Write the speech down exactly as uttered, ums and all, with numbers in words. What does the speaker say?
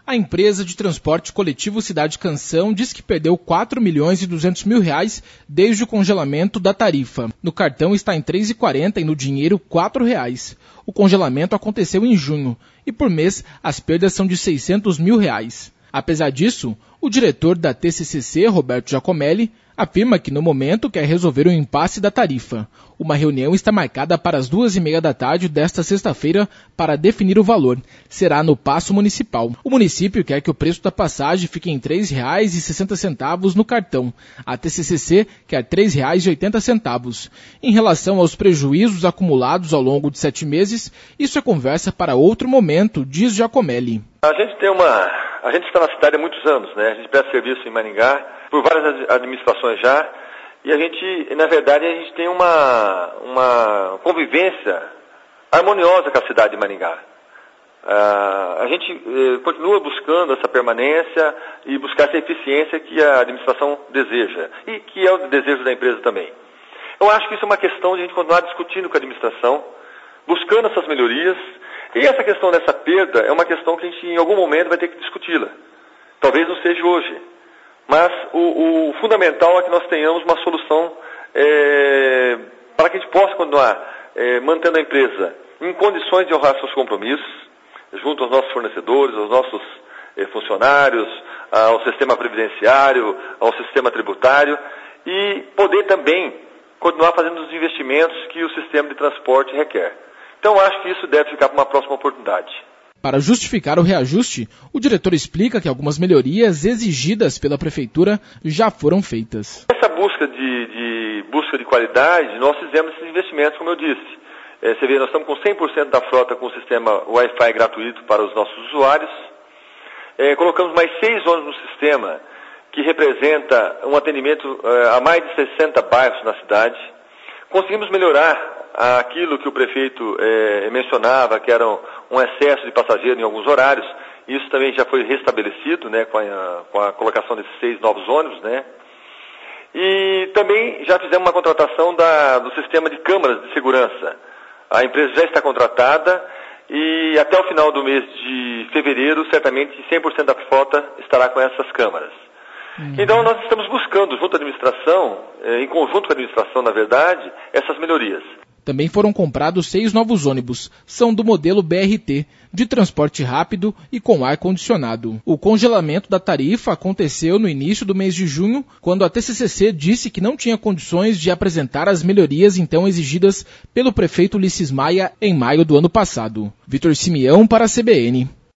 A empresa de transporte coletivo Cidade Canção diz que perdeu quatro milhões e duzentos mil reais desde o congelamento da tarifa. No cartão está em três reais e quarenta centavos e no dinheiro quatro reais. O congelamento aconteceu em junho e por mês as perdas são de seiscentos mil reais. Apesar disso, o diretor da T C C C, Roberto Giacomelli, afirma que no momento quer resolver o impasse da tarifa. Uma reunião está marcada para as duas e meia da tarde desta sexta-feira para definir o valor. Será no Paço Municipal. O município quer que o preço da passagem fique em três reais e sessenta centavos no cartão. A T C C C quer três reais e oitenta centavos. Em relação aos prejuízos acumulados ao longo de sete meses, isso é conversa para outro momento, diz Giacomelli. A gente tem uma... A gente está na cidade há muitos anos, né? A gente presta serviço em Maringá por várias administrações já, e a gente, na verdade, a gente tem uma, uma convivência harmoniosa com a cidade de Maringá. Uh, a gente eh, continua buscando essa permanência e buscar essa eficiência que a administração deseja, e que é o desejo da empresa também. Eu acho que isso é uma questão de a gente continuar discutindo com a administração, buscando essas melhorias. E essa questão dessa perda é uma questão que a gente em algum momento vai ter que discuti-la. Talvez não seja hoje. Mas o, o fundamental é que nós tenhamos uma solução é, para que a gente possa continuar é, mantendo a empresa em condições de honrar seus compromissos, junto aos nossos fornecedores, aos nossos é, funcionários, ao sistema previdenciário, ao sistema tributário, e poder também continuar fazendo os investimentos que o sistema de transporte requer. Então, acho que isso deve ficar para uma próxima oportunidade. Para justificar o reajuste, o diretor explica que algumas melhorias exigidas pela Prefeitura já foram feitas. Essa busca de, de, busca de qualidade, nós fizemos esses investimentos, como eu disse. É, você vê, nós estamos com cem por cento da frota com o sistema Wi-Fi gratuito para os nossos usuários. É, colocamos mais seis ônibus no sistema, que representa um atendimento é, a mais de sessenta bairros na cidade. Conseguimos melhorar aquilo que o prefeito eh, mencionava, que era um, um excesso de passageiro em alguns horários. Isso também já foi restabelecido, né, com a, com a colocação desses seis novos ônibus, né. E também já fizemos uma contratação da, do sistema de câmaras de segurança. A empresa já está contratada e até o final do mês de fevereiro, certamente cem por cento da frota estará com essas câmaras. Uhum. Então nós estamos buscando, junto à administração, eh, em conjunto com a administração, na verdade, essas melhorias. Também foram comprados seis novos ônibus, são do modelo B R T, de transporte rápido e com ar-condicionado. O congelamento da tarifa aconteceu no início do mês de junho, quando a T C C C disse que não tinha condições de apresentar as melhorias então exigidas pelo prefeito Ulisses Maia em maio do ano passado. Vitor Simeão para a C B N.